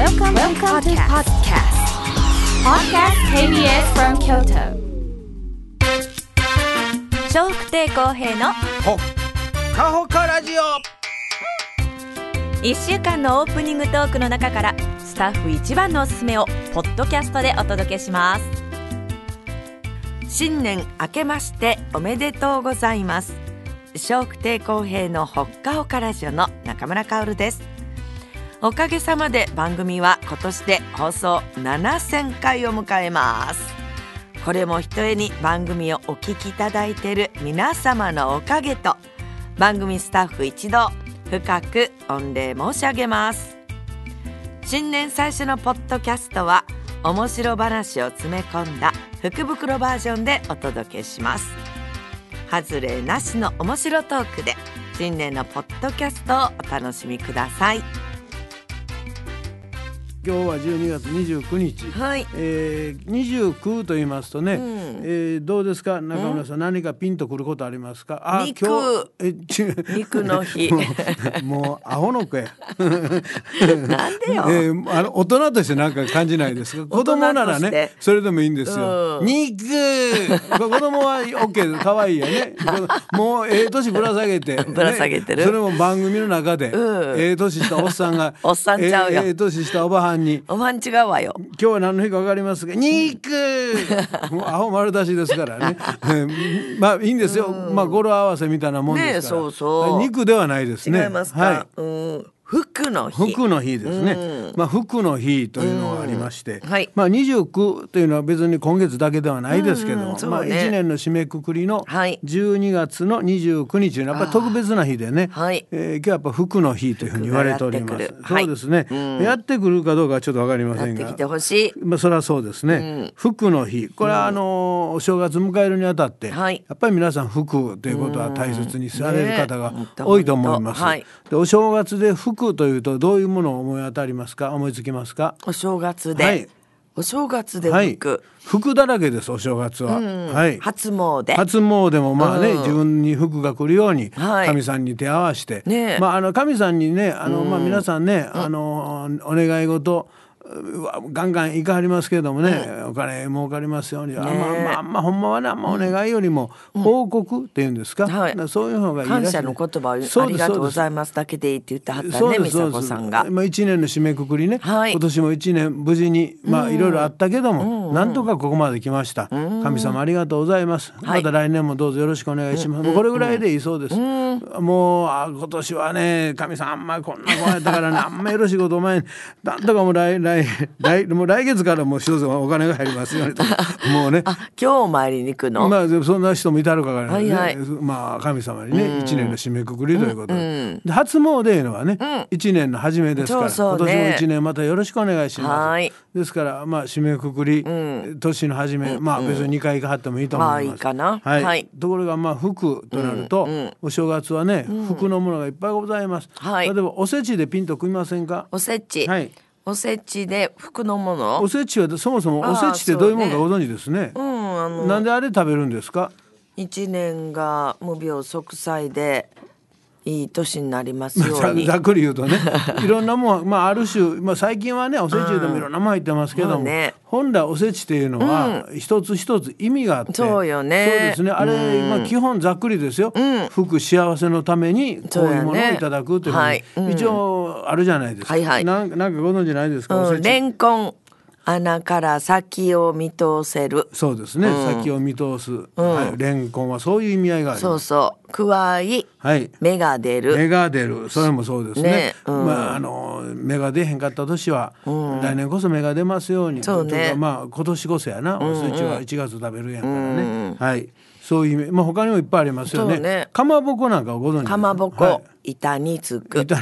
Welcome to podcast. Podcast KBS from Kyoto. 笑福亭公平のほっかほかラジオ。 1週間のオープニングトークの中からスタッフ一番のおすすめをポッドキャストでお届けします。新年明けましておめでとうございます。笑福亭公平のほっかほかラジオの中村香織です。おかげさまで番組は今年で放送7000回を迎えます。これもひとえに番組をお聞きいただいている皆様のおかげと番組スタッフ一同深く御礼申し上げます。新年最初のポッドキャストは面白話を詰め込んだ福袋バージョンでお届けします。外れなしの面白トークで新年のポッドキャストをお楽しみください。 今日は12月29日、 はい、 29と言いますとね、どうですか中村さん、何かピンとくることありますか？あ、 肉肉の日もうアホの子やなんでよ、 大人として何か感じないですか？子供ならねそれでもいいんですよ、肉子供は OK です、可愛いよねもう年ぶら下げて、 ぶら下げてる、 それも番組の中で、年したおっさんがおっさんちゃうよ、 年したおばはんにおばん違うわよ、 今日は何の日か分かりますか？肉もうアホ丸出しですからねまあいいんですよ、まあ語呂合わせみたいなもんですから、 ね、そう肉ではないですね。 違いますか、 はい、 福の日、 福の日ですね、まあ、福の日というのがありまして、 はい、 まあ、29というのは別に今月だけではないですけど、まあ、1年の締めくくりの12月の29日というのはやっぱり特別な日でね、今日はやっぱ福の日というふうに言われております。そうですね、やってくるかどうかはちょっと分かりませんが、 やってきてほしい、 まあ、それはそうですね、福の日、これはお正月迎えるにあたって、やっぱり皆さん福ということは大切にされる方が多いと思います、でお正月で福というとどういうものを思い当たりますか？思いつきますか？ お正月で、お正月で福、 福だらけです。お正月は、 初詣、 初詣もまあね、自分に福が来るように神さんに手合わせて、まあ、神さんにねまあ、皆さんねお願い事ガンガンいかはりますけれどもね、お金儲かりますように、ほんまはね、お願いよりも報告っていうんですか、そういう方がいいらしい、 感謝の言葉をありがとうございますだけでいいって言ってはったね、美佐子さんが、 まあ、1年の締めくくりね、今年も1年無事にまあいろいろあったけども、なんとかここまで来ました、神様ありがとうございます、また来年もどうぞよろしくお願いします、もうこれぐらいでいいそうです、もう今年はね神さんあんまりこんな子やったからねあんまりよろしいことお前なんとかもうもう来月からもう一つお金が入りますよねともうね、 今日お参りに行くの、 まあ、そんな人もいたるからね、まあ、神様にね、1年の締めくくりということで、初詣いうのはね、1年の初めですから、今年も1年またよろしくお願いします、ですから、まあ、締めくくり、年の初め、まあ、別に2回行かはってもいいと思います、 いいかな、 ところが、まあ、福となると、お正月はね、福のものがいっぱいございます、例えばおせちでピンとくみませんか？ おせち、おせちで福のもの、 おせちはそもそもおせちってどういうものかご存知ですね。なんであれ食べるんですか？ 1年が無病息災でいい年になりますようにざっくり言うとねいろんなもん、まあ、ある種、まあ、最近はねおせちでもいろんなもん入ってますけども、本来おせちっていうのは一つ一つ意味があって、 そうよね、 そうですね、あれ、まあ、基本ざっくりですよ、福幸せのためにこういうものをいただくというふうに、一応あるじゃないですか、なんかご存知ないですか？おせち、 レンコン穴から先を見通せる、 そうですね、先を見通す、レンコンはそういう意味合いがあります。 そうくわい、芽が出る、 それもそうですね、まあ、芽が出へんかった年は、来年こそ芽が出ますように、というか、まあ、今年こそやな、おせちは1月食べるやんからね、そういう意味、まあ、他にもいっぱいありますよね。かまぼこなんかご存知ですか？ かまぼこ、板につく、 大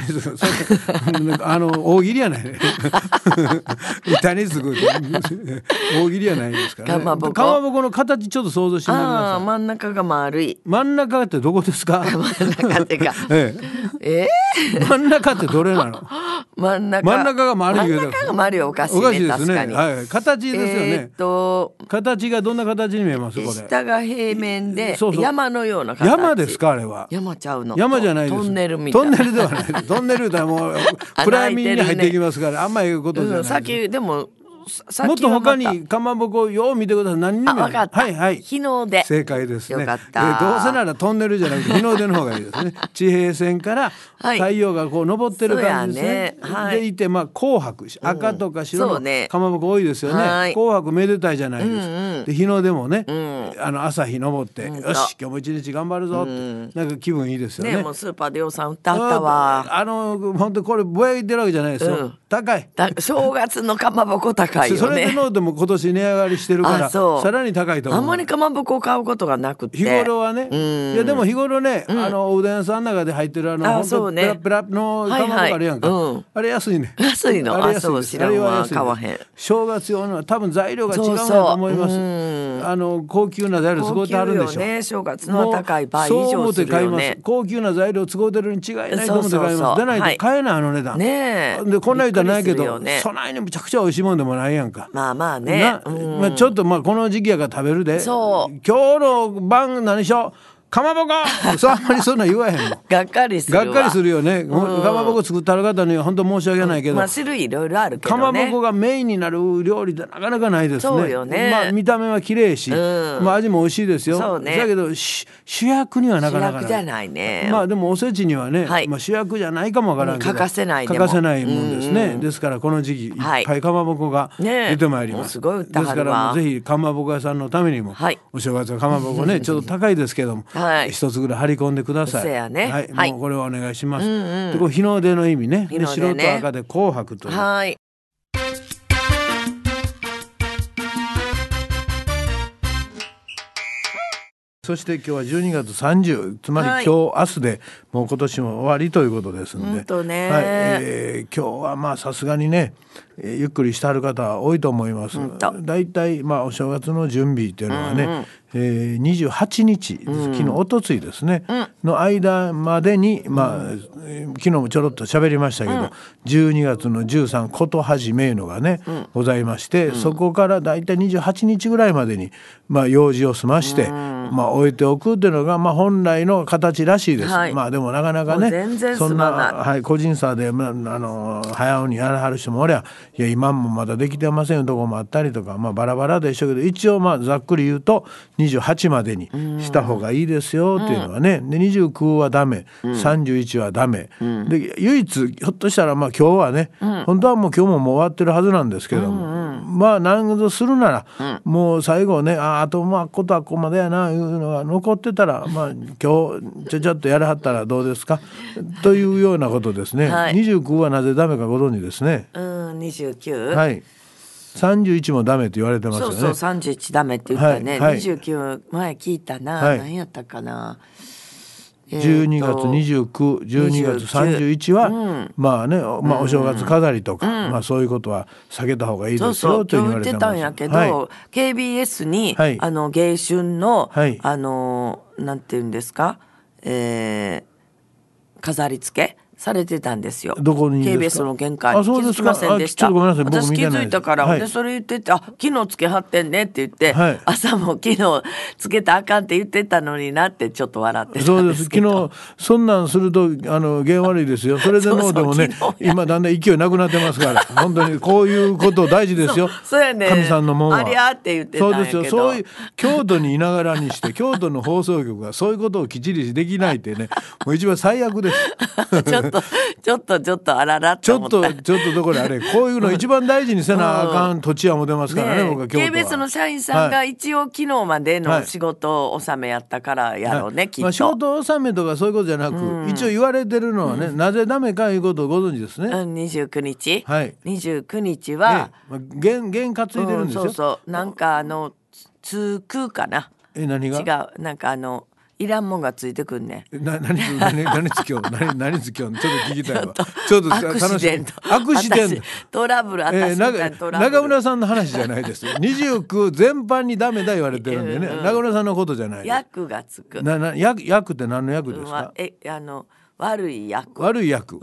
喜利やないね板につく大喜利やないですからね。かまぼこの形ちょっと想像してみてください。 真ん中が丸い、 真ん中ってどこですか？ 真ん中ってか真ん中ってどれなの？真ん中が丸い、 真ん中が丸い、おかしいね、 おかしいですね、 確かに、 形ですよね、形がどんな形に見えます？これ下が平面で山のような形。 山ですか？あれは山ちゃうの、 山じゃないです。 トンネルルみたいトンネルではないトンネルではもう暗闇に入っていきますから、あんまり言うことじゃない。 先でももっと他にかまぼこよう見てください。何にも分かった、 はいはい、 日の出正解ですね。 よかった。 どうせならトンネルじゃなくて日の出の方がいいですね。地平線から太陽がこう昇ってる感じですね、はい、でいて、まあ紅白赤とか白のかまぼこ多いですよね、はい、紅白めでたいじゃないですか、うんうん、で日の出もね、うん、朝日昇って、うん、よし今日も一日頑張るぞって、うん、なんか気分いいですよね。 もうスーパーで予算売ってあったわ。 本当これぼやいてるわけじゃないですよ、うん、高い。 正月のかまぼこ高いよね。 それでのでも今年値上がりしてるからさらに高いと思う。 あんまりかまぼこを買うことがなくて、 日頃はね、いやでも日頃ね、おでん屋さんの中で入ってるそうね、 ペラペラのかまぼこあるやんか、はいはい、あれ安いね。 安いの。 あれ安いです。 そう知らんわ、買わへん。 正月用のは多分材料が違うんだと思います。高級な材料使うてあるんでしょう、 ね、正月のは高い倍以上するよね。 高級な材料使うてるに違いないと思って買います。でないと買えない、値段ね。でこんな言うたらないけど、そないにむちゃくちゃ美味しいもんでもないやんか。 まあまあね、 まあ、ちょっとまあこの時期やから食べるで、今日の晩何しようかまぼこそうあんまりそんな言わへんもんがっかりするわ。 がっかりするよね。かまぼこ作ってある方には本当申し訳ないけど、 まあ種類いろいろあるけどね、 かまぼこがメインになる料理ってなかなかないですね。 そうよね。 まあ見た目は綺麗し、まあ味も美味しいですよ。そうね。だけど主役にはなかなかない。 主役じゃないね。 まあでもおせちにはね、 はい、 まあ主役じゃないかもわからんけど、 欠かせないもんですね。ですからこの時期いっぱいかまぼこが出てまいります。 すごい売ってはるわ。 ですからもうぜひかまぼこ屋さんのためにも、お正月のかまぼこねちょっと高いですけども、一つぐらい張り込んでください。はい、もうこれはお願いします。でこれ日の出の意味ね。で白と赤で紅白という。はい。そして今日は12月30、つまり今日、明日でもう今年も終わりということですので、今日はまあさすがにね、ゆっくりしてはる方は多いと思います。だいたいまあお正月の準備というのはね、28日、昨日おとついですね、の間までに、まあ昨日もちょろっと喋りましたけど、12月の13こと始めのがね、ございまして、そこからだいたい28日ぐらいまでにまあ用事を済まして、まあ終えておくというのがまあ本来の形らしいです。まあでもなかなかね、そんな個人差で早うにやらはる人もおりゃ、いや今もまだできてませんよとこもあったりとか、まあバラバラでしょうけど、一応まあざっくり言うと28までにした方がいいですよっていうのはね。で29はダメ、31はダメ、で唯一ひょっとしたらまあ今日はね、本当はもう今日ももう終わってるはずなんですけども、まあ何とするなら、もう最後ね、あとまあことはここまでやないうのが残ってたら、まあ今日ちょっとやらはったらどうですかというようなことですね。29はなぜダメかご存知ですね。 29、 はい、31もダメって言われてますよね。 そう31ダメって言ったね、29前聞いたな、何やったかな。 12月29、12月31は、まあね、まあお正月飾りとか、まあそういうことは避けた方がいいですよと言われてます。 今日言ってたんやけど、KBS に迎春のなんていうんですか、飾り付けされてたんですよ。 どこにですか？ KBS の玄関に。気づきませんでした。私気づいたから、でそれ言ってて、昨日つけはってんねって言って、朝も昨日つけたらあかんって言ってたのになってちょっと笑ってたんですけど。 そうです。昨日そんなんすると弦悪いですよ。それでもでもね、今だんだん勢いなくなってますから本当にこういうこと大事ですよ。 そうやね。 神さんのもんはありゃって言ってたんやけど。 そうですよ。そういう京都にいながらにして京都の放送局がそういうことをきっちりできないってね、もう一番最悪です。 ちょっとあららって思った。 ちょっとどころあれ、こういうの一番大事にせなあかん土地は持てますからね、僕は京都は。 KBS の社員さんが一応昨日までの仕事納めやったからやろうね、きっと。 仕事納めとかそういうことじゃなく、一応言われてるのはね、なぜダメかいうことをご存知ですね。 29日、29日は弦担いでるんですよ。 そうなんかつくかな。 何が？ 違う、なんかいらんもんがついてくんね。 何つきょうちょっと聞きたいわ。ちょっとアクシデント。トラブル、 中村さんの話じゃないです。29全般にダメだ言われてるんでね、中村さんのことじゃない。 役がつく。 役って何の役ですか？ 悪い役、 悪い役、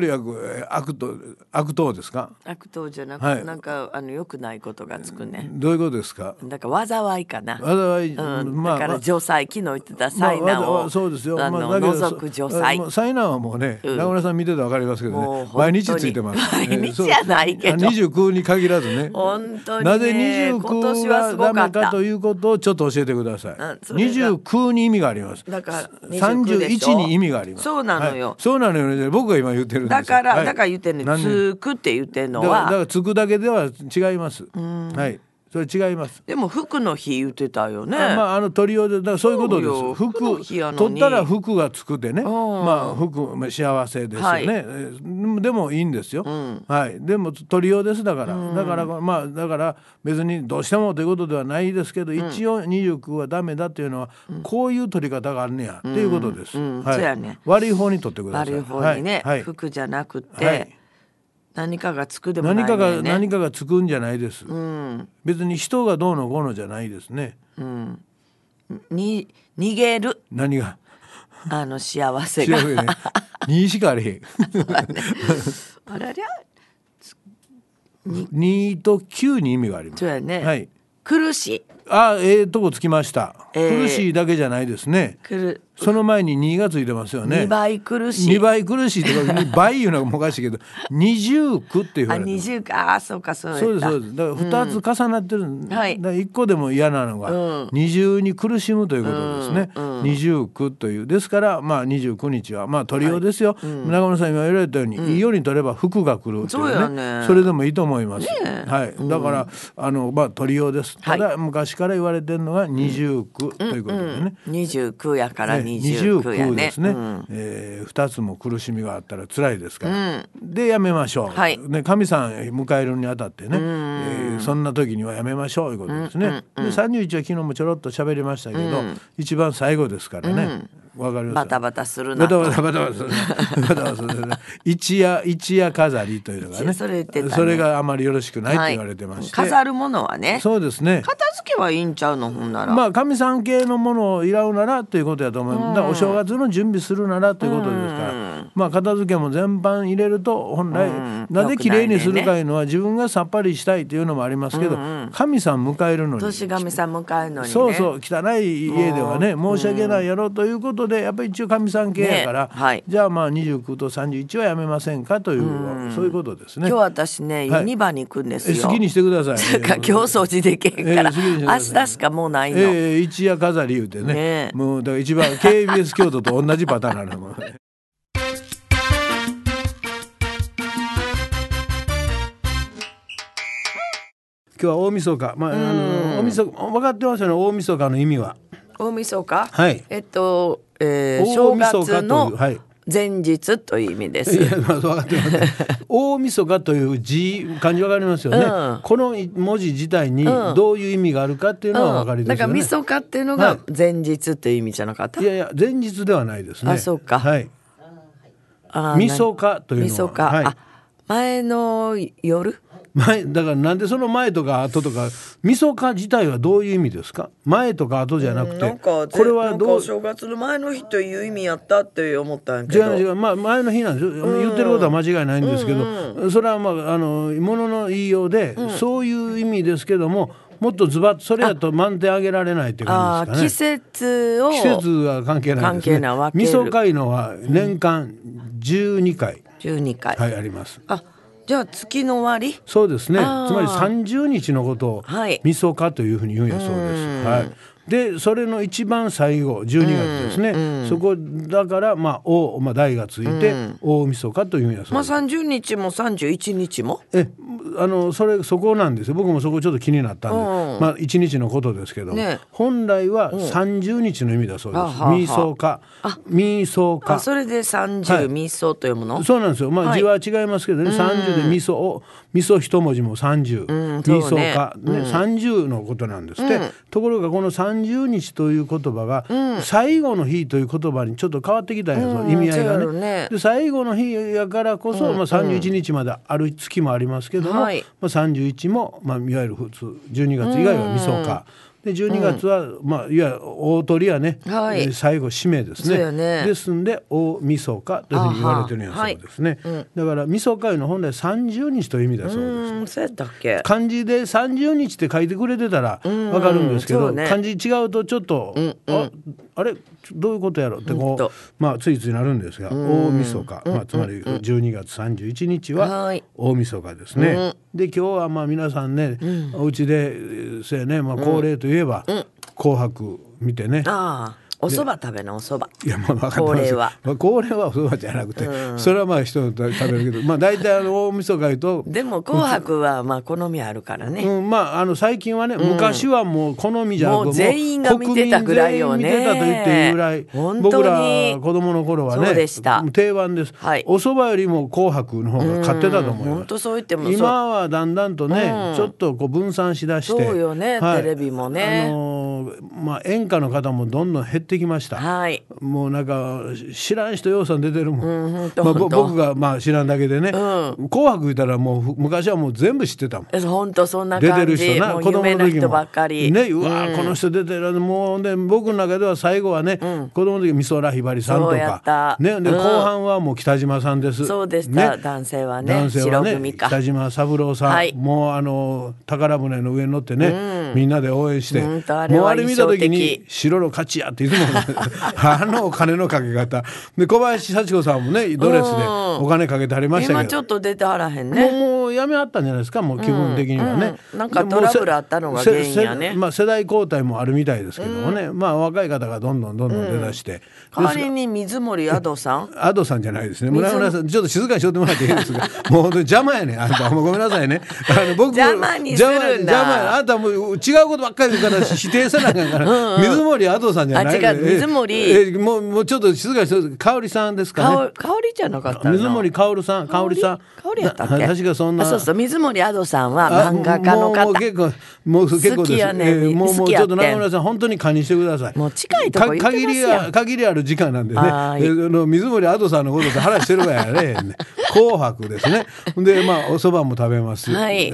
悪党ですか？ 悪党じゃなく、なんか良くないことがつくね。 どういうことですか？ だから災いかな。 災い、 だから除災、昨日言ってた災難を、 そうですよ、 除く除災。 災難はもうね、中村さん見てて分かりますけどね、毎日ついてます。 毎日じゃないけど、 29に限らずね、 本当にね、 なぜ29がダメかということをちょっと教えてください。29に意味があります。 だから 31に意味があります。 そうなのよ、 そうなのよね。僕が今言ってるんです。 だから言ってるね、つくって言ってるのは、 だからつくだけでは違います。はい、それ違います。 でも服の日言ってたよね。 取り用で、だからそういうことです。服取ったら服がつくでね、服幸せですよね、でもいいんですよ、でも取り用です。だから別にどうしてもということではないですけど、一応29はダメだというのは、こういう取り方があるねやということです。 そうやね、 悪い方に取ってください。 悪い方にね、服じゃなくて、何かがつくでもないね。 何かがつくんじゃないです、別に人がどうのこうのじゃないですね。 逃げる、 何が幸せが 2しかあれへんあらりゃ 2と9に意味があります。 そうやね、苦しい、 とこつきました、苦しいだけじゃないですね。その前に2がついてますよね。 2倍苦しい、 2倍苦しいとか倍いうのがもおかしいけど、二重苦って言われてる。 二重か、そうか、そうですだから2つ重なってる、だから1個でも嫌なのが、二重に苦しむということですね、二重苦という。ですから29日は取りようですよ、中村さん今言われたように、いいように取れば福が来るっていうね、それでもいいと思います、だから取りようです。ただ昔から言われてるのが二重苦ということでね、 二重苦やから二重苦ですね、2つも苦しみがあったら辛いですから、でやめましょう、神さん迎えるにあたってね、そんな時にはやめましょうということですね。で31は昨日もちょろっと喋りましたけど、一番最後ですからね、わかります。 バタバタするなと、 バタバタするな一夜飾りというのがね、それがあまりよろしくないと言われてまして、 飾るものはね、 そうですね、 片付けはいいんちゃうの、ほんなら神さん系のものをいらうならということやと思います。だからお正月の準備するならということですから、片付けも全般入れると本来、なぜきれいにするかいうのは自分がさっぱりしたいというのもありますけど、神さん迎えるのに、 年神さん迎えるのにね、 そう汚い家ではね申し訳ないやろということで、やっぱり一応神さん系やから、じゃあ29と31はやめませんかという、そういうことですね。 今日私ね、ユニバに行くんですよ。 好きにしてください。 今日掃除できへんから、明日しかもうないの。 一夜飾り言うてね、もうだから一番 KBS 京都と同じパターンなの今日は大晦日、大晦日分かってますよね。大晦日の意味は、 大晦日、 正月の前日という意味です。 分かってます。大晦日という漢字分かりますよね、この文字自体にどういう意味があるかっていうのは分かりですよね。 だから晦日っていうのが前日という意味じゃなかった？ いや前日ではないですね。 そうか。 晦日というのは、 前の夜。 だからなんでその前とか後とか、晦日自体はどういう意味ですか？前とか後じゃなくて、これはどう、 正月の前の日という意味やったって思ったんやけど、 違う、前の日なんですよ。言ってることは間違いないんですけど、それはものの言いようで、そういう意味ですけども、もっとズバッとそれやと満点上げられないっていう感じですかね。季節は関係ないですね。晦日いうのは年間12回、あります。 じゃあ月の終わり。 そうですね。つまり30日のことを晦日というふうに言うんやそうです。でそれの一番最後12月ですね、そこだから大がついて大晦日というんやそうです。 30日も31日もそこなんですよ。僕もそこちょっと気になったんで、1日のことですけど、本来は30日の意味だそうです。晦日、 それで30、晦と読むの？ そうなんですよ。字は違いますけどね、30で晦一文字も30、晦日、30のことなんですって。ところがこの30日という言葉が、最後の日という言葉にちょっと変わってきたんや、意味合いがね。で最後の日やからこそ、31日まである月もありますけども、31も、いわゆる普通12月以外は晦日で12月は、いわゆる大鳥やね、最後締めですね。ですんで大晦日というふうに言われてるんやそうですね。だから晦日の本来30日という意味だそうです。 そうやったっけ。 漢字で30日って書いてくれてたら分かるんですけど、漢字違うとちょっと、あれどういうことやろってついついなるんですが、大晦日、つまり12月31日は大晦日ですね。で今日は皆さんね、お家でそうやね、恒例といえば、紅白見てね。 お蕎麦食べのお蕎麦。 いや分かってます。恒例はお蕎麦じゃなくて、それは人食べるけど、大体大晦日とでも紅白は好みあるからね。 最近はね、昔はもう好みじゃなくて、 もう全員が見てたぐらいよね。 国民全員見てたと言っていいぐらい、僕ら子供の頃はね、 そうでした。 定番です。お蕎麦よりも紅白の方が買ってたと思います。 本当そう言っても今はだんだんとね、ちょっと分散しだして、 そうよね、テレビもね。 演歌の方もどんどん減ってきました。もうなんか知らん人ようさん出てるもん。僕が知らんだけでね、紅白言ったらもう昔はもう全部知ってたもん。 本当そんな感じ。 出てる人な、 子供の人ばっかりね、うわこの人出てる。もうね、僕の中では最後はね、子供の時美空ひばりさんとかね、で後半はもう北島さんです。 そうでした。男性はね、白組か北島三郎さん、もう宝船の上に乗ってね、みんなで応援して、もうあれ見た時に白の勝ちやっていつもお金のかけ方で、小林幸子さんもねドレスでお金かけてはりましたけど、 今ちょっと出てはらへんね。 もうやめはったんじゃないですか、もう気分的にはね。 なんかトラブルあったのが原因やね。 世代交代もあるみたいですけどもね、若い方がどんどん出だして、 代わりに水森アドさんじゃないですね。村村さんちょっと静かにしとってもらっていいですか。もう本当に邪魔やね。あんたもうごめんなさいね。僕邪魔にするんだ。 あんたもう違うことばっかり言うから否定せなあかんから。水森アドさんじゃない。 違う、水森もうちょっと静かにしとって。香織さんですかね。 香織じゃなかったの。 水森香織さん。香織やったっけ。 確かそんな。 そう水森アドさんは漫画家の方。 もう結構好きやね。 もうちょっと中村さん本当に加にしてください。 もう近いとこ行ってますやん。 限りある時間なんでね。水森アドさんのことで話してるわやね。紅白ですね。でお蕎麦も食べます。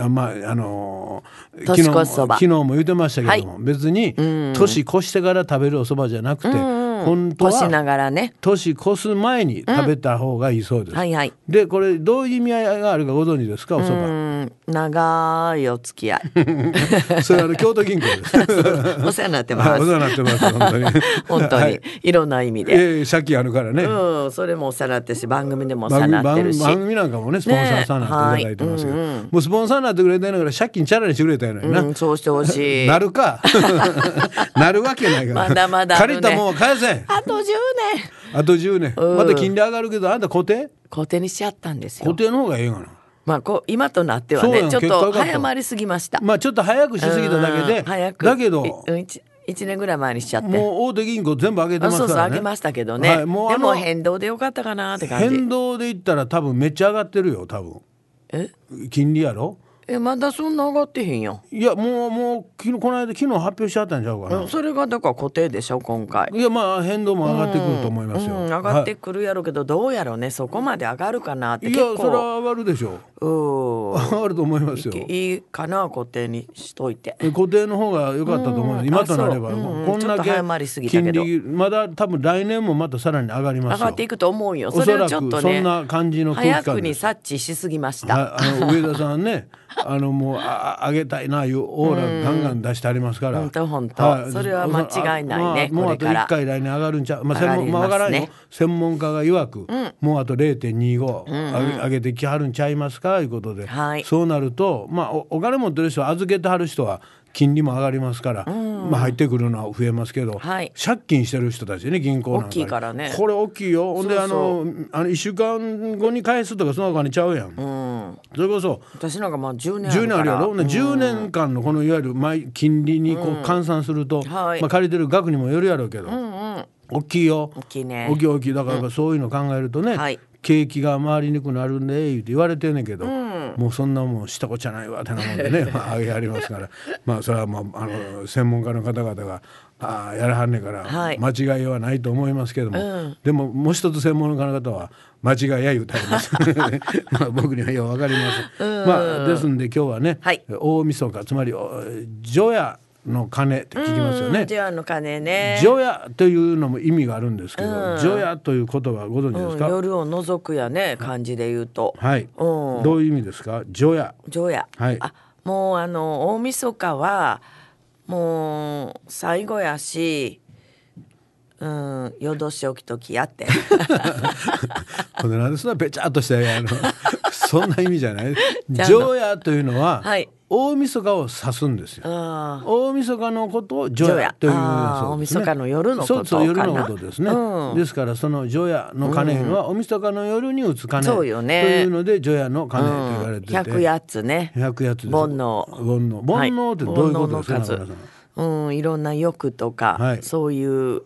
昨日も言ってましたけども、別に年越してから食べるお蕎麦じゃなくて、本当は越しながらね、 年越す前に食べた方がいいそうです。でこれどういう意味合いがあるかご存知ですか、お蕎麦。 長いお付き合い。 それ京都銀行です。 お世話になってます。 お世話になってます本当に。 本当にいろんな意味で。 借金あるからね。 それもお世話になってるし、番組でもお世話になってるし、 番組なんかもねスポンサーさんになっていただいてますけど、もうスポンサーになってくれてんだから借金チャラにしてくれたやないな。 そうしてほしい。 なるか。なるわけないから。 まだまだ借りたもんは返せ。 あと10年。 あと10年。また金利上がるけど、あんた固定にしちゃったんですよ。 固定の方がええがな。 今となってはね、ちょっと早まりすぎました。 ちょっと早くしすぎただけで、だけど 1年ぐらい前にしちゃって、 もう大手銀行全部上げてますからね。 上げましたけどね。でも変動でよかったかなって感じ。 変動で言ったら多分めっちゃ上がってるよ、多分。金利やろ。 まだそんな上がってへんやん。 いやもうこの間昨日発表しちゃったんちゃうかな。 それがだから固定でしょ今回。 いや変動も上がってくると思いますよ。 上がってくるやろうけど、どうやろうね、そこまで上がるかなって。結構。 いやそれは上がるでしょう。上がると思いますよ。 いいかな、固定にしといて。 固定の方が良かったと思います。今となればこんだけ金利まだ多分来年もまたさらに上がりますよ。 上がっていくと思うよ。 それはちょっとね、そんな感じの空気感です。 早くに察知しすぎました。 上田さんね。もう上げたいないうオーラガンガン出してありますから。 本当、それは間違いないね。 もうあと1回来年上がるんちゃう。分からんよ。専門家が曰く、もうあと 0.25 上げてきはるんちゃいますかいうことで、そうなるとお金持ってる人は預けてはる人は金利も上がりますから、入ってくるのは増えますけど、借金してる人たちね、銀行なんか大きいからね。 これ大きいよ。ほんで1週間後に返すとかそんなお金ちゃうやん。それこそ私なんか10年あるから。10年あるやろ。10年間のこのいわゆる金利に換算すると、借りてる額にもよるやろうけど、大きいよ。 大きいね。 大きい。だからそういうの考えるとね、景気が回りにくくなるんでって言われてんねんけど、もうそんなもんしたこっちゃないわってなもんでね上げありますからそれは専門家の方々がやらはんねんから、間違いはないと思いますけども、でももう一つ専門家の方は間違いや言うてあります僕にはよう分かりません。ですんで今日はね、大晦日、つまり除夜の鐘って聞きますよね。 除夜の鐘ね。 除夜というのも意味があるんですけど、除夜という言葉はご存知ですか？ 夜を除くやね、漢字で言うと。 はい、どういう意味ですか？除夜。 除夜、はい、もう大晦日はもう最後やし、夜通し起きときやってこれなんでそんなべちゃっとしたそんな意味じゃない。除夜というのは、はい、大晦日を指すんですよ。大晦日のことを除夜というそうですね。大晦日の夜のことかな。 そう夜のことですね、ですからその除夜の鐘は大晦日の夜に打つ鐘というので除夜の鐘と言われてて、 100やつね。 100やつです。 煩悩ってどういうことですか？ いろんな欲とか、はい、そういう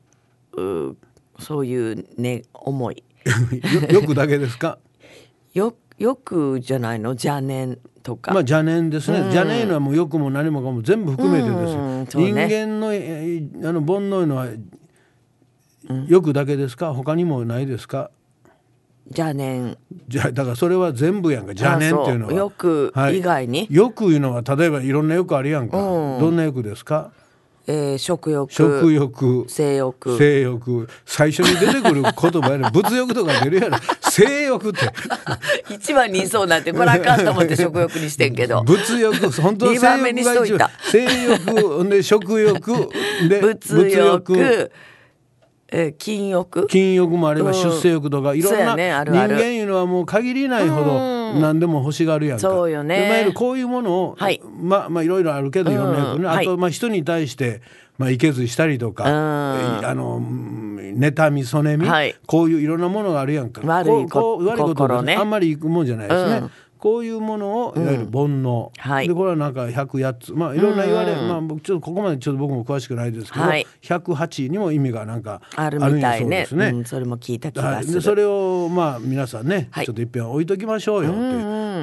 ね、思い欲だけですか？ 欲じゃないの？邪念とか。 邪念ですね。邪念はもう欲も何もかも全部含めてですよ。人間の煩悩のは欲だけですか？他にもないですか？ 邪念。 だからそれは全部やんか。邪念っていうのは欲以外に、 欲いうのは例えばいろんな欲あるやんか。どんな欲ですか？ 食欲、性欲、 最初に出てくる言葉やね。物欲とか出るやろ。性欲って一番に言いそうなんて、これあかんと思って食欲にしてんけど、 物欲、本当は性欲が一番。性欲で食欲で物欲、禁欲もあれば出世欲とか、いろんな人間いうのはもう限りないほど何でも欲しがるやんか。 そうよね。 いわゆるこういうものを、いろいろあるけどいろんな欲ね。あと人に対していけずしたりとか、妬みそねみ、こういういろんなものがあるやんか。 悪いことね。 あんまりいくもんじゃないですね。こういうものをいわゆる煩悩、でこれはなんか108つ、いろんな言われ、僕ちょっとここまで僕も詳しくないですけど、108にも意味がなんかあるみたいね。それも聞いた気がする。 でそれを皆さんね、ちょっと一遍置いときましょうよって、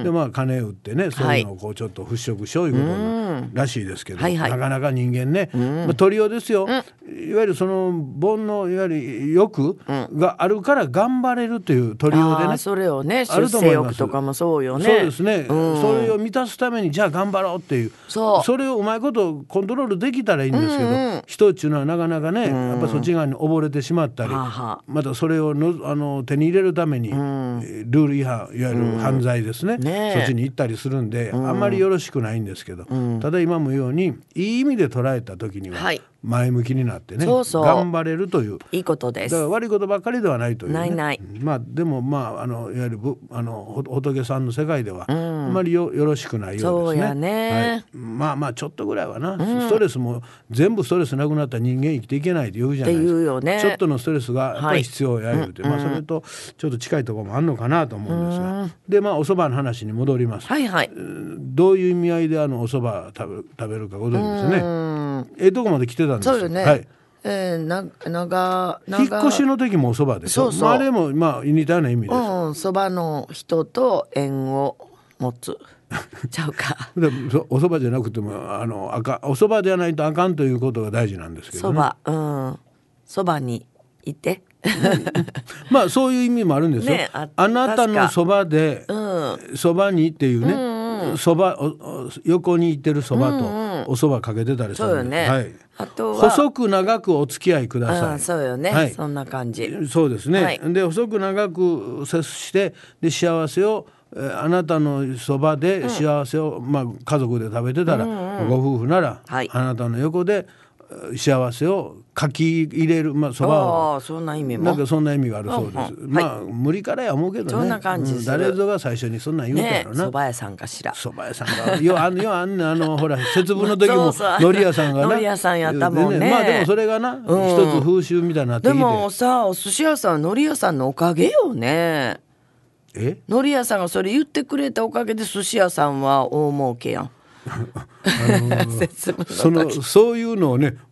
で鐘打ってね、そういうのをこうちょっと払拭しよういうことらしいですけど、なかなか人間ね、鳥をですよ、いわゆるその煩悩、いわゆる欲があるから頑張れるという鳥をでね、 それをね、出世欲とかもそうよね。 そうですね、それを満たすためにじゃあ頑張ろうっていう、それをうまいことコントロールできたらいいんですけど、人っていうのはなかなかね、やっぱそっち側に溺れてしまったり、またそれを手に入れるために、ルール違反、いわゆる犯罪ですね、そっちに行ったりするんで、あんまりよろしくないんですけど、ただ今も言うようにいい意味で捉えた時には前向きになってね、頑張れるといういいことです。 だから悪いことばっかりではないというね。 ない。 でもいわゆる仏さんの世界ではあまりよろしくないようですね。 そうやね。 ちょっとぐらいはな、ストレスも全部ストレスなくなったら人間生きていけないって言うじゃないですか。 って言うよね。 ちょっとのストレスがやっぱり必要や言うて、それとちょっと近いところもあるのかなと思うんですが、でお蕎麦の話に戻ります。どういう意味合いでお蕎麦食べるかご存知ですね。どこまで来てたんですか？ そうよね。引っ越しの時もお蕎麦でしょ。あれも似たような意味です。 蕎麦の人と縁を持つちゃうか。 でお蕎麦じゃなくてもお蕎麦ではないとあかんということが大事なんですけどね。 蕎麦にいてそういう意味もあるんですよ。あなたのそばでそばにっていうね、横にいてるそばとお蕎麦かけてたりするんで、あとは細く長くお付き合いください。 そうよね、そんな感じ。 そうですね、で細く長く接してで幸せをあなたのそばで幸せを、家族で食べてたら、ご夫婦なら、あなたの横で幸せを書き入れるそばを、 そんな意味もなんかそんな意味があるそうです。無理からや思うけどね。 そんな感じする。 誰ぞが最初にそんなん言うたやろな。 蕎麦屋さんかしら。 蕎麦屋さんがあんねほら節分の時も海苔屋さんがな、 海苔屋さんやったもんね。 でもそれがな、一つ風習みたいになってきて。 でもさ、お寿司屋さん海苔屋さんのおかげよね。海苔屋さんがそれ言ってくれたおかげで寿司屋さんは大儲けやん。 そういうのをね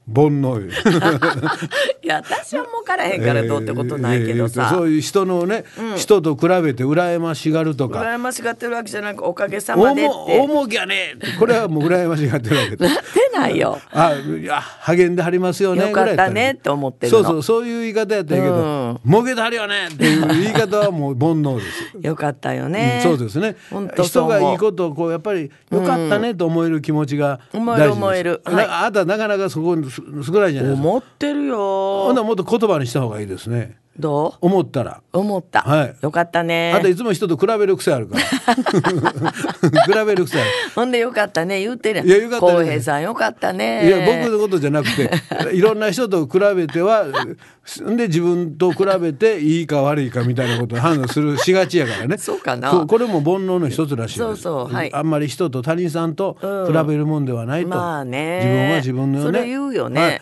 煩悩よいや私は儲からへんからどうってことないけどさ、 そういう人のね、人と比べて羨ましがるとか、 羨ましがってるわけじゃなくおかげさまでって重きゃねこれはもう羨ましがってるわけでなってないよいや励んではりますよねよかったねって思ってるの。 そういう言い方やったんやけど、儲けてはるよねっていう言い方はもう煩悩ですよかったよね、 そうですね。人がいいことをこうやっぱりよかったねと思える気持ちが大事です。 思える、 あなたなかなかそこ少ないじゃないですか。 思ってるよ。 ほんならもっと言葉にした方がいいですね。 どう思った。はい。 よかったね。 あといつも人と比べる癖あるから比べる癖ある。 ほんでよかったね言ってる。 いやよかったね。 浩平さんよかったね。 いや僕のことじゃなくていろんな人と比べてはで自分と比べていいか悪いかみたいなことを判断しがちやからねそうかな。 これも煩悩の一つらしいです。 そう、はい、 あんまり人と他人さんと比べるもんではないと、 まあね、 自分は自分のねそれ言うよね、 はい。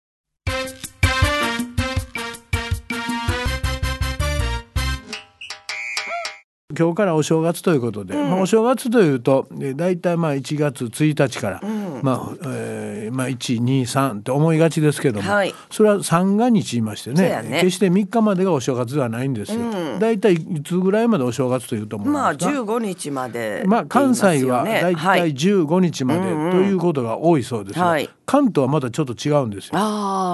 今日からお正月ということで、お正月というとだいたい1月1日から、1、2、3って思いがちですけども、はい、それは三が日言いまして ね決して3日までがお正月ではないんですよ。だいたいいつぐらいまでお正月というと思いますか。 15日まで、 関西はだいたい15日までということが多いそうですよ、はい、関東はまたちょっと違うんですよ。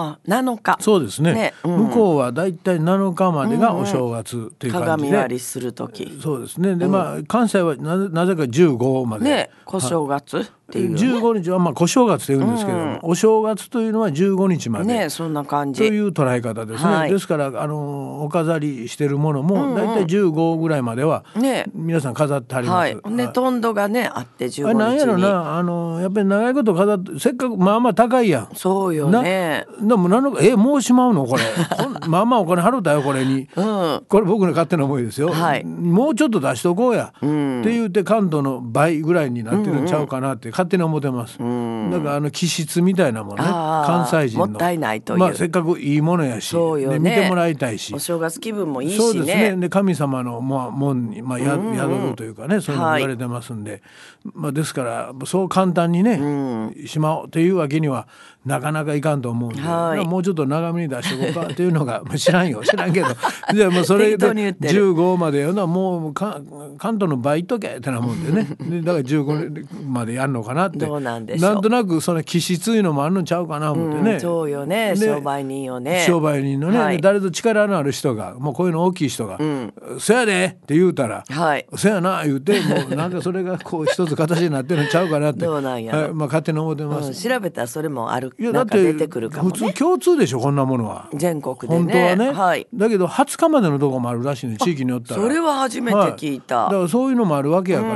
7日そうですね、向こうはだいたい7日までがお正月という感じで、 鏡割りする時そうですね。で関西はなぜか15までね、小正月っていう、 15日は小正月というんですけども、お正月というのは15日まで、 ね、そんな感じという捉え方ですね、はい、ですからお飾りしてるものもだいたい15ぐらいまでは皆さん飾ってあります、 はい、トンドがねあって15日になんやろな、やっぱり長いこと飾ってせっかくまあまあ高いやん。 そうよね。 でももうしまうのこれまあまあお金払ったよこれに、これ僕の勝手な思いですよ、はい、もうちょっと出しとこうや、って言って関東の倍ぐらいになってるんちゃうかなって勝手に思ってます。だから気質みたいなもんね、関西人のもったいないという、 せっかくいいものやし、 そうよね、 見てもらいたいし、 お正月気分もいいしね。 そうですね。で神様の門に、宿るというかね、そういうの言われてますんで、ですからそう簡単にね、しまおうというわけにはなかなかいかんと思うんで、もうちょっと長めに出しておこうかというのが知らんけどじゃあもうそれで15までやな、もう関東の倍とけってなもんでねでだから15までやるのかなって、 どうなんでしょう。 なんとなくその気質いうのもあるのちゃうかな思ってね、 そうよね、商売人よね、 商売人のね、はい、誰と力のある人がもうこういうの大きい人が「そやで」って言うたら「そやな」言うて、もうなんかそれがこう一つ形になってるのちゃうかなってどうなんや、 勝手に思ってます、 調べたらそれもある。 いやなんか出てくるかもね。 普通共通でしょこんなものは全国でね、 本当はね、 はい、 だけど20日までのとこもあるらしいね、地域によったら。 それは初めて聞いた、 だからそういうのもあるわけやから、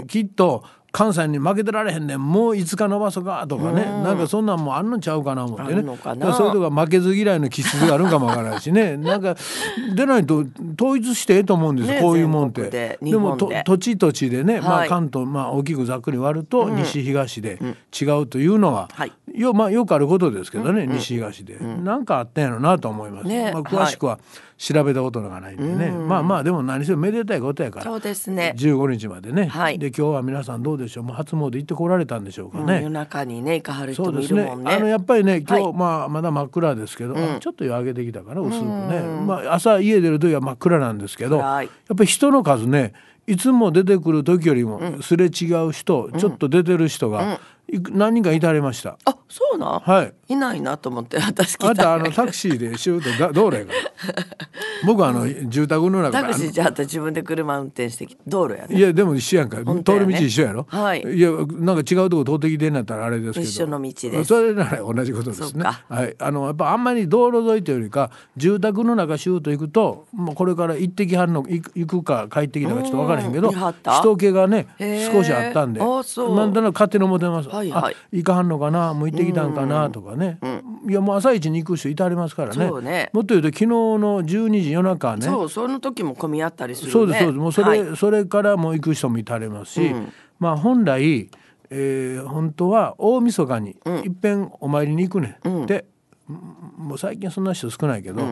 きっと関西に負けてられへんねん、もう5日伸ばそうかとかね、なんかそんなんもあんのちゃうかな思ってね。そういうとこ負けず嫌いの気質があるんかもわからないしねなんか出ないと統一してええと思うんです、こういうもんって。でも土地でね、関東大きくざっくり割ると西東で違うというのは、よくあることですけどね、西東でなんかあったんやろなと思います、詳しくは調べたことがないんでね、でも何せめでたいことやから。 そうですね、 15日までね、で今日は皆さんどうでしょう、もう初詣行ってこられたんでしょうかね、 夜中にね行かはる人もいるもんね。 やっぱりね今日、まだ真っ暗ですけど、ちょっと夜明けてきたかな薄くね、朝家出る時は真っ暗なんですけど、やっぱり人の数ねいつも出てくる時よりもすれ違う人、ちょっと出てる人が何人かいたれました。 あ、そうなん、 はい、 いないなと思って私来た。 あんたタクシーでシュート道路やから僕は住宅の中タクシーじゃあ自分で車運転してきて道路やね。 いやでも一緒やんか、通り道一緒やろ、 はい、 いやなんか違うとこ通ってきてんなったらあれですけど、 一緒の道です。 それなら同じことですね。はい、やっぱあんまり道路沿いというよりか住宅の中シュート行くと、もうこれから行ってきはんの行くか帰ってきたかちょっと分からへんけど、人気がね少しあったんで、なんとなく勝手に思ってます、行かはんのかな、もう行ってきたんかなとかね、いやもう朝一に行く人いてありますから ね、もっと言うと昨日の12時夜中ね、 その時も混み合ったりするね。 そうですもうそれからもう行く人もいてありますし、本来、本当は大晦日にいっぺんお参りに行くねん、でもう最近そんな人少ないけど、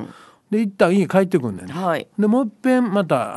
で一旦家帰ってくんねん、 はい、 でもう一遍また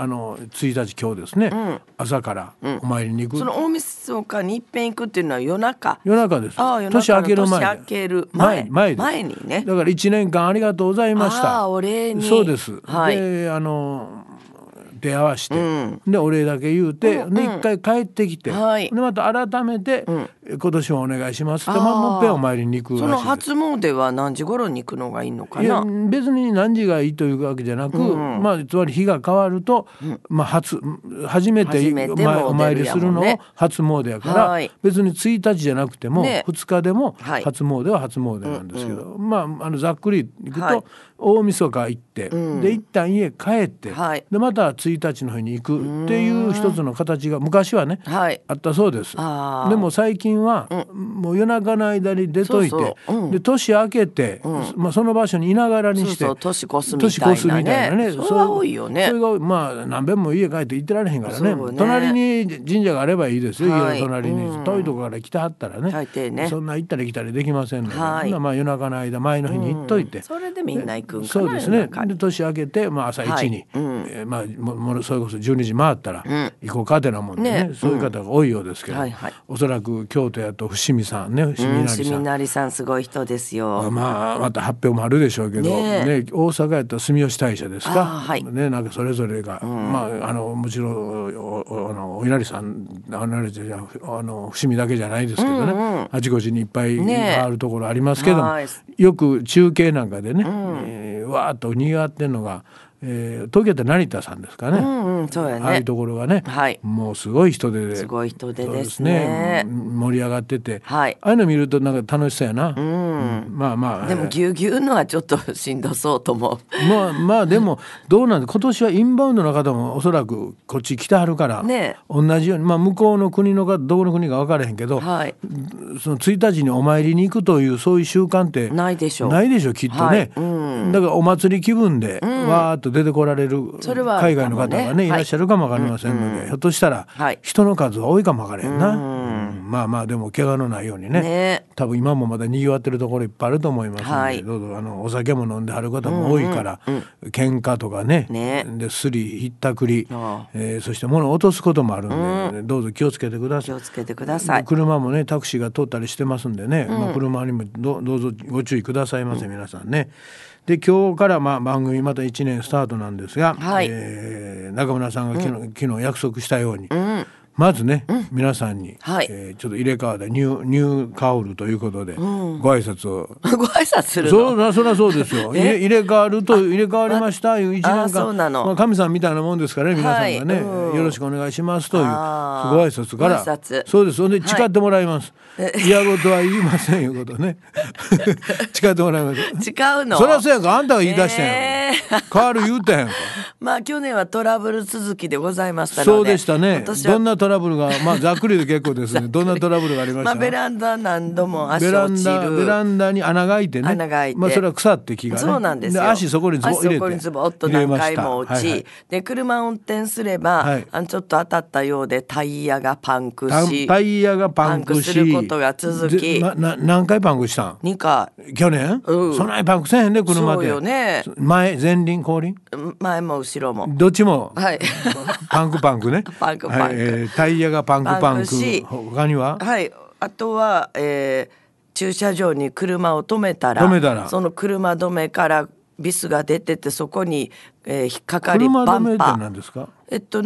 1日今日ですね、朝からお参りに行く、 その大晦日に一遍行くっていうのは夜中です。年明ける前、 年明ける前にね。 だから1年間ありがとうございました。 お礼に。 そうです、 はい、 で手合わして、でお礼だけ言うて、で一回帰ってきて、でまた改めて、今年もお願いしますって、もう一遍お参りに行くらしいです。 その初詣は何時頃に行くのがいいのかな。 いや別に何時がいいというわけじゃなく、つまり日が変わると、初めてお参りするのを初詣やから、別に1日じゃなくても、2日でも初詣は初詣なんですけど、ざっくりいくと、大晦日行って、で一旦家帰って、でまた1日の日に行くっていう一つの形が昔はね、あったそうです。でも最近は、もう夜中の間に出といて、で年明けて、その場所にいながらにして、 年越すみたいなね。それは多いよね。 それが何遍も家帰って行ってられへんからね。隣に神社があればいいですよ。家の隣に、遠いところから来てはったらね、そんな行ったり来たりできませんので、夜中の間前の日に行っといて、 それでみんな行くんかな。 そうですね。で年明けて、朝一に、それこそ12時回ったら行こうかってなもんでね、そういう方が多いようですけど、おそらく京都やと伏見さんね、伏見成さんすごい人ですよ。 また発表もあるでしょうけど、大阪やったら住吉大社ですか、なんかそれぞれが、もちろんお稲荷さん伏見だけじゃないですけどね、あちこちにいっぱいあるところありますけども、よく中継なんかでね、わーっとにぎわってんのが、東京って成田さんですかね、 そうやね、 ああいうところがね、もうすごい人手で、 すごい人手ですね、 盛り上がってて、ああいうの見るとなんか楽しそうやな。でもぎゅうぎゅうのはちょっとしんどそうと思う。でもどうなんで、今年はインバウンドの方もおそらくこっち来てはるから、同じように、向こうの国の方どこの国か分からへんけど、その1日にお参りに行くというそういう習慣ってないでしょきっとね、だからお祭り気分でわーっと出てこられる海外の方がね、いらっしゃるかもわかりませんので、ひょっとしたら人の数は多いかもわからへんな。でも怪我のないようにね、多分今もまだ賑わってるところいっぱいあると思いますので、どうぞお酒も飲んではる方も多いから、喧嘩とかね、ですりひったくり、そして物を落とすこともあるんで、どうぞ気をつけてください。 気をつけてください。 車もね、タクシーが通ったりしてますんでね、車にもどうぞご注意くださいませ、皆さんね。で今日から番組また1年スタートなんですが、中村さんが昨日約束したように、まずね、皆さんに、ちょっと入れ替わったニューカウルということで、ご挨拶をご挨拶するの。 そりゃそうですよ。入れ替わると入れ替わりましたいう1年間、神さんみたいなもんですからね、皆さんがね、よろしくお願いしますというご挨拶から、そうです。それで誓ってもらいます。嫌事は言いませんいうことね誓ってもらいます。 誓うの。 そりゃそうやんか、あんたが言い出したやん、変わる言うたやんか。 去年はトラブル続きでございましたので。 そうでしたね。どんなトラブルが、ざっくりで結構ですね。どんなトラブルがありました？ ベランダ何度も足落ちる。 ベランダに穴が開いてね。それは腐って木がね。 そうなんですよ。 足そこにズボ入れて。 足そこにズボっと何回も落ち、で車を運転すれば、ちょっと当たったようでタイヤがパンクし、 タイヤがパンクしすることが続き、 何回パンクしたん？2回。去年？そんなにパンクせへんね、車で。 そうよね。 前輪後輪？ 前も後ろも。 どっちも。パンクね。 パンク。 タイヤがパンクし、他には？ あとは、駐車場に車を止めたら、その車止めからビスが出てて、そこに、引っかかり、 車止めって何ですか？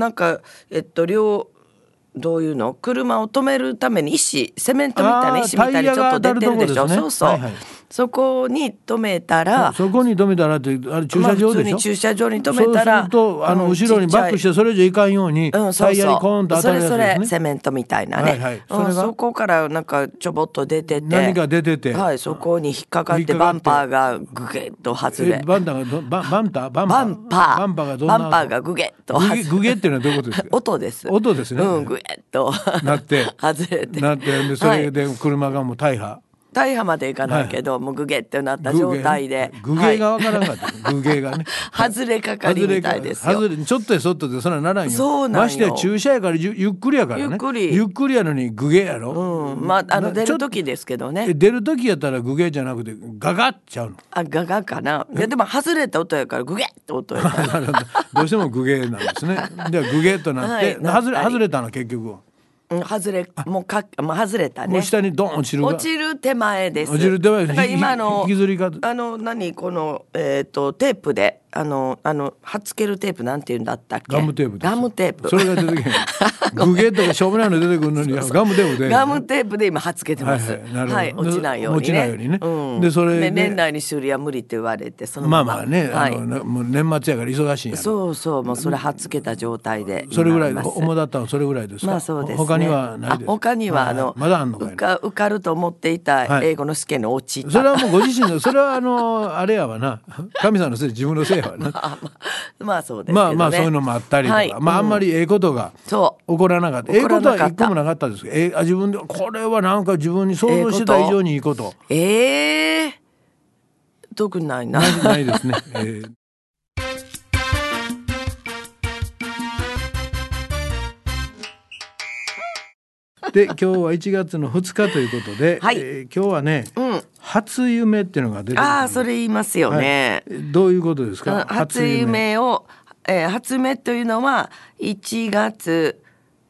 どういうの？車を止めるために石、セメントみたいな石みたいにちょっと出てるでしょ。そう。そこに止めたら、 そこに止めたらって、あれ駐車場でしょ。 普通に駐車場に止めたら、 そうすると後ろにバックしてそれ以上いかんように、タイヤにコーンと当たるやつですね。 それセメントみたいなね。そこからなんかちょぼっと出てて、 何が出てて、 そこに引っかかってバンパーがグゲッと外れ。 バンパーがグゲッと外れ。 グゲっていうのはどういうことですか？ 音です。 音ですね。 グゲッとなって外れて。 でそれで車がもう大大破までいかないけど、もうグゲってなった状態でグゲがわからなかった、グゲがね外れかかりみたいですよ。 ちょっとやそっとでそんなならんよ。 そうなんよ。 ましてや駐車やからゆっくりやからね。ゆっくりやのにグゲやろ。 まあ出る時ですけどね。 出る時やったらグゲじゃなくてガガッちゃうの。 ガガかな。いやでも外れた音やからグゲって音やからどうしてもグゲなんですね。でグゲとなって、外れたの結局は。 外れもう外れたね。 もう下にドン落ちる。 落ちる手前です。 落ちる手前。 だから今引きずり方。 何このテープで貼っつけるテープなんていうんだったっけ。 ガムテープです。 ガムテープ。 それが出てけん。グゲとかしょうもないの出てくるのにガムテープで。 ガムテープで今貼っつけてます。はい、落ちないようにね。 落ちないようにね。でそれで年内に修理は無理って言われて、そのまあね、もう年末やから忙しいんやろ。 そうそう、もうそれ貼っつけた状態で。 それぐらい主だったのそれぐらいですか。 まあそうですね。 他にはないです。 他にはまだあんのかいな。 受かると思っていた英語の試験の落ちた。 それはもうご自身の、それはあれやわな。神さんのせい、自分のせいやわな。 まあそうですけどね。 まあそういうのもあったりとか、まああんまりことが起こらなかった。ことは一個もなかったです。自分でこれはなんか自分に想像してた以上にいいこと。 特にないな。 ないですね。で今日は1月の2日ということで、今日はね、初夢っていうのが出てくる。 それ言いますよね。 どういうことですか。 初夢を、初夢というのは1月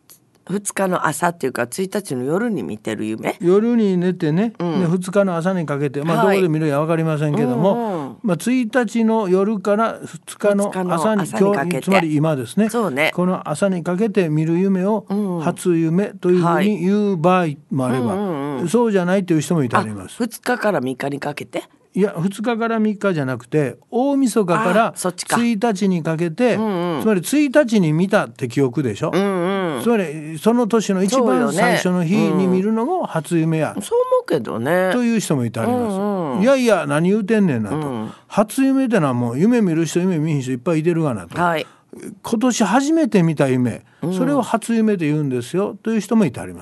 2日の朝っていうか1日の夜に見てる夢。 夜に寝てね、で2日の朝にかけて、どこで見るか分かりませんけども、1日の夜から2日の朝に今日、つまり今ですね、この朝にかけて見る夢を初夢というふうに言う場合もあれば、そうじゃないという人もいたります。 2日から3日にかけて。 いや2日から3日じゃなくて大晦日から1日にかけて、つまり1日に見たって記憶でしょ、つまりその年の一番最初の日に見るのも初夢や、 そう思うけどねという人もいてあります、いやいや何言うてんねんなと、初夢ってのはもう夢見る人夢見ひん人いっぱいいてるがなと、今年初めて見た夢、それを初夢で言うんですよという人もいてあります、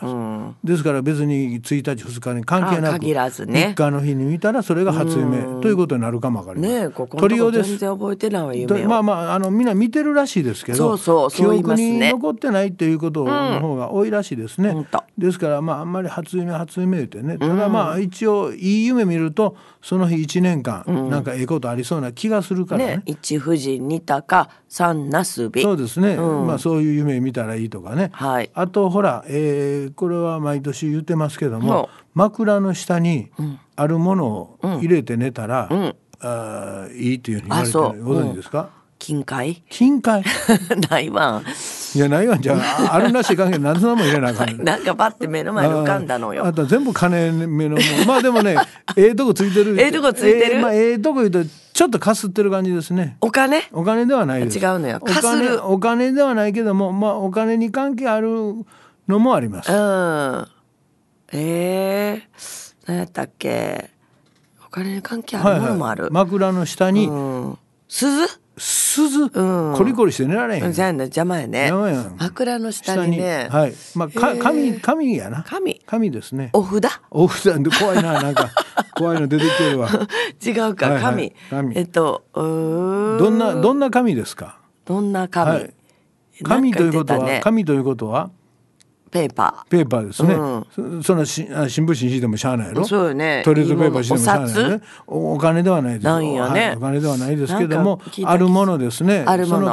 ですから別に1日2日に関係なく3日の日に見たらそれが初夢ということになるかもわかりません。 ここのとこ全然覚えてない夢をみんな見てるらしいですけど、記憶に残ってないっていうことの方が多いらしいですね、ですからあんまり初夢言ってね、ただ一応いい夢見るとその日1年間なんかことありそうな気がするからね、 一富士二鷹三なすび、 そうですね、そういう夢見たらいいとかね、あとほら、これは毎年言ってますけども、枕の下にあるものを入れて寝たら、いいというふうに言われてる、ご存知ですか。 金塊ないわいやないわんじゃあるなし関係何そんなもん入れなあかんなんかパッて目の前に浮かんだのよ。 あと全部金目のもでもねとこついてるとこついてる、 とこ言うとちょっとかすってる感じですね。 お金ではないです。 違うのよ、かするお金ではないけども、お金に関係あるのもあります。 何やったっけ、お金に関係あるものもある、 枕の下に、鈴、コリコリして寝られへん。 邪魔やね。枕の下にね、 紙やな。紙ですね。 お札で怖いな、なんか怖いの出てきてるわ。 違うか、紙。 どんな紙ですか。 どんな紙。 紙ということはペーパーですね、その新聞紙敷いてもしゃあないやろ。 そうよね。 トイレットペーパー敷いてもしゃあないよね。お金ではないです。 なんやね、 お金ではないですけども、あるものですね。 あるもの。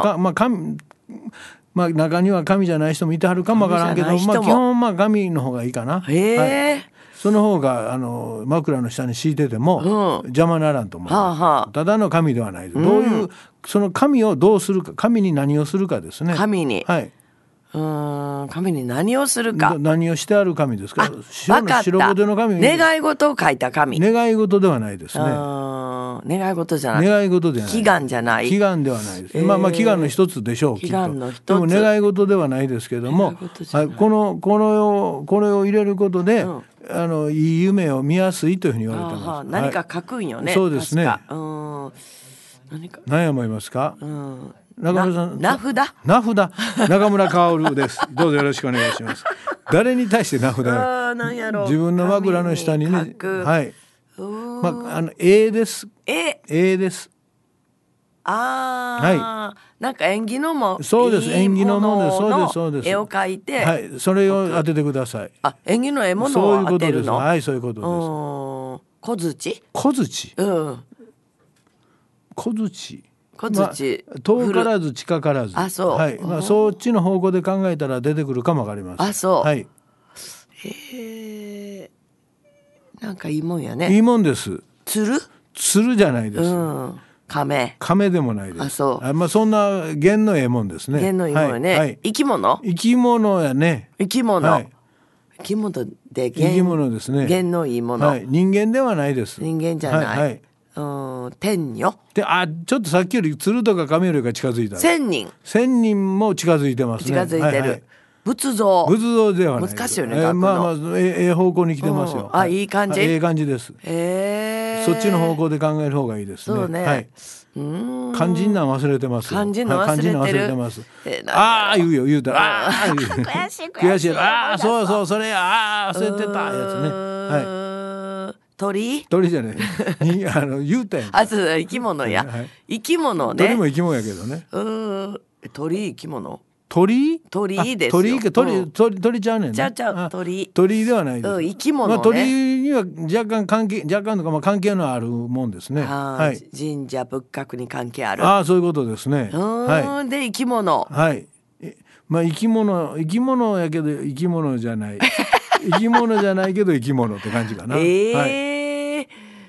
中には紙じゃない人もいてはるかもわからんけど、基本紙の方がいいかな。その方が枕の下に敷いてても邪魔ならんと思う。ただの紙ではないです。どういうその紙をどうするか、紙に何をするかですね。 紙に何をするか。 何をしてある紙ですか。 分かった。 白筆の紙。 願い事を書いた紙。 願い事ではないですね。 願い事じゃない。 願い事ではない。 祈願じゃない。 祈願ではないです。祈願の一つでしょう。 祈願の一つ。 でも願い事ではないですけども、これを入れることで、いい夢を見やすいというふうに言われてます。 何か書くんよね。 そうですね。 何何思いますか。 中村さん、 名札中村薫です。どうぞよろしくお願いします。誰に対して名札？ なんやろ、 自分の枕の下にね、はい、A です。A です。 はい、なんか縁起のも、 そうです、縁起のものです。そうです。 絵を描いて、 はい、それを当ててください。 縁起の絵物を当てるの。 はい、そういうことです。 小槌。 小槌。遠からず近からず。 そう。 はい、そっちの方向で考えたら出てくるかもわかります。 そう。 はい。 なんかいいもんやね。 いいもんです。 鶴じゃないです。亀でもないです。そんな弦のええもんですね。 弦のいいもんやね。生き物やね。 生き物で生き物ですね。 弦のいいもの。 人間ではないです。 人間じゃない。天女で、ちょっとさっきより鶴とか亀よりが近づいた。 千人も近づいてますね。 近づいてる。仏像ではない。 難しいよね。 方向に来てますよ。 いい感じ。 いい感じです。そっちの方向で考える方がいいですね。 そうね。 はい。肝心なん忘れてます。 肝心なん忘れてる。 言うたら悔しい。そうそれ忘れてたやつね。 鳥じゃない。言うたやん。 そう生き物や。生き物ね。 鳥も生き物やけどね。 鳥生き物。 鳥ですよ。 鳥ちゃうねんね。 ちゃう鳥ではないです。 生き物ね。 鳥には若干関係関係のあるもんですね。 神社仏閣に関係ある。 そういうことですね。 で生き物。 はい。生き物やけど生き物じゃない。生き物じゃないけど生き物って感じかな。 なんやろ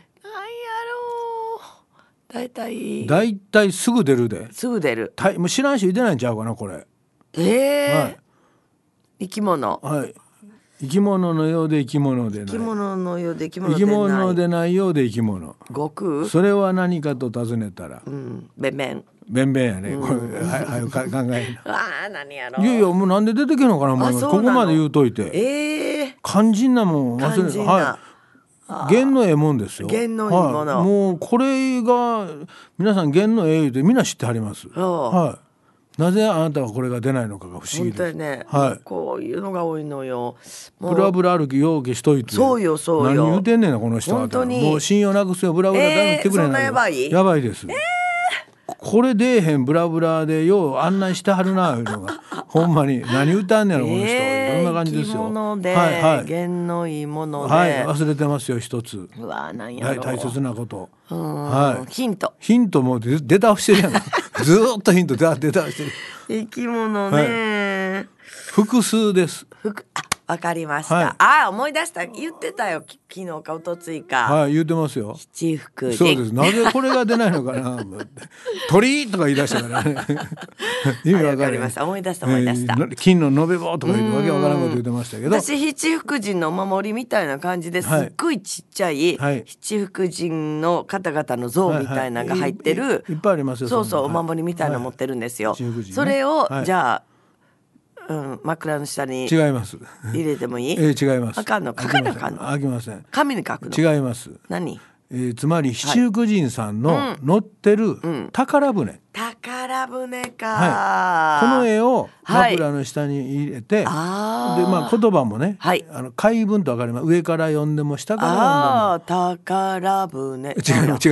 う。だいたいすぐ出るで。もう知らん人いてないんちゃうかなこれ。 生き物。 生き物のようで生き物でない。 生き物のようで生き物でない。生き物でないようで生き物。 悟空。 それは何かと尋ねたら。 べんべんやね。これ考えな。何やろ。 いやもうなんで出てけんのかな思います。ここまで言うといて。肝心なもん忘れて。弦のええもんですよ。 弦のいいもの。 もうこれが皆さん弦のええ言うてみんな知ってはります。なぜあなたはこれが出ないのかが不思議です。 本当にね。こういうのが多いのよ。 ブラブラ歩きようけしといて。 そうよ。 何言うてんねんなこの人は。 本当に。 もう信用なくすよ。ブラブラ来てくれない。 そんなやばい？ やばいです。これ出えへんブラブラでよう案内してはるないうのがほんまに何歌んねやろこの人。こんな感じですよ。 生き物で、弦のいいもので。 忘れてますよ一つ。 なんやろ。 大切なこと。 ヒントも出倒してるやん。ずーっとヒント出倒してる。 生き物ね。 複数です。 わかりました。思い出した。言ってたよ。昨日か一昨日か。 言ってますよ。 七福神。 そうです。なぜこれが出ないのかな。鳥とか言い出したからね。意味わかりました。 思い出した。 金の延べ棒とか言うわけわからんこと言ってましたけど。 私七福神のお守りみたいな感じですっごいちっちゃい七福神の方々の像みたいなのが入ってる。 いっぱいありますよ。 そうお守りみたいなの持ってるんですよ。それをじゃあ。枕の下に違います入れてもいい？ 違います。 あかんの？書かなあかんの？ あきません。 紙に書くの？ 違います。 何？ つまり七福神さんの乗ってる宝船。 宝船か。 この絵を枕の下に入れて、で言葉もね、回文とわかります。上から読んでも下から読んでも。 宝船。 違います。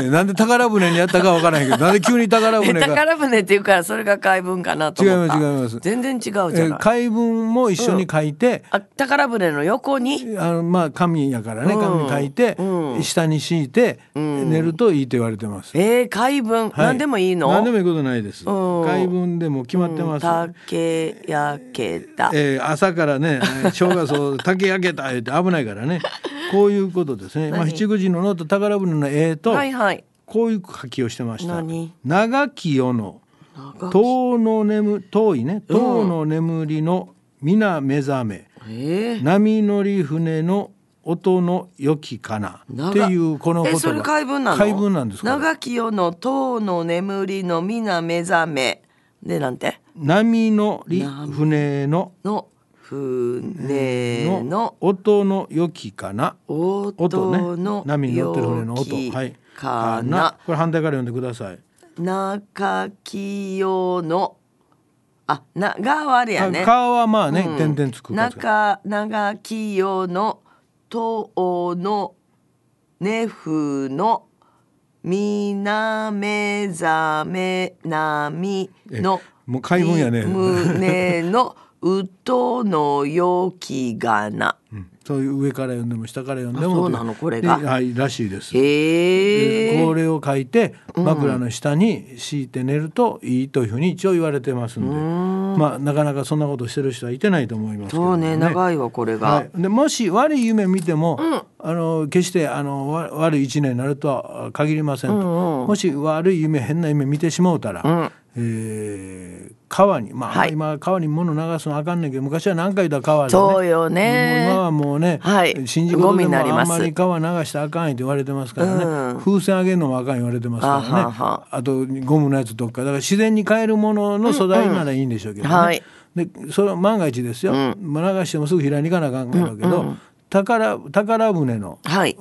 なんで宝船にやったかわからへんけど、なんで急に宝船が。 宝船っていうからそれが回文かなと思った。 違います。 全然違うじゃない。 回文も一緒に書いて、 宝船の横に紙やからね、紙書いて下に敷いて寝るといいと言われてます。 回文何でもいいの？ 何でもいいことないです。回文でも決まってます。 竹焼けた。 朝からね、正月を竹焼けたって危ないからね。こういうことですね。七福神の乗った宝船の絵とこういう書きをしてました。長き世の遠いね、遠の眠りの皆目覚め、波乗り船の音の良きかなっていうこの言葉。 それ回文なの？ 回文なんです。 長き世の遠の眠りの皆目覚めでなんて？ 波乗り船の音の良きかな。音ね。波に乗ってる船の音。かな。これ反対から読んでください。 中清のがはあれやね。 川はまあね、点々つく長清の東のねふのみなめざめなみのもう解文やね。 胸のうとのよきがな、 そういう上から読んでも下から読んでもそうなのこれが、 はい、らしいです。 へこれを書いて枕の下に敷いて寝るといいというふうに一応言われてますんで、まあなかなかそんなことしてる人はいてないと思いますけどね。 そうね、長いわこれが、 はい、でもし悪い夢見ても、決して悪い一年になるとは限りませんと、もし悪い夢変な夢見てしもうたら、川に、今川に物流すのあかんねんけど、昔は何回だ川でね。 そうよね。 今はもうね、新宿でもあんまり川流したらあかんって言われてますからね、風船あげるのもあかん言われてますからね。あとゴムのやつとかだから自然に変えるものの素材ならいいんでしょうけどね、でそれは万が一ですよ、流してもすぐ平に行かなあかんからけど、宝船の、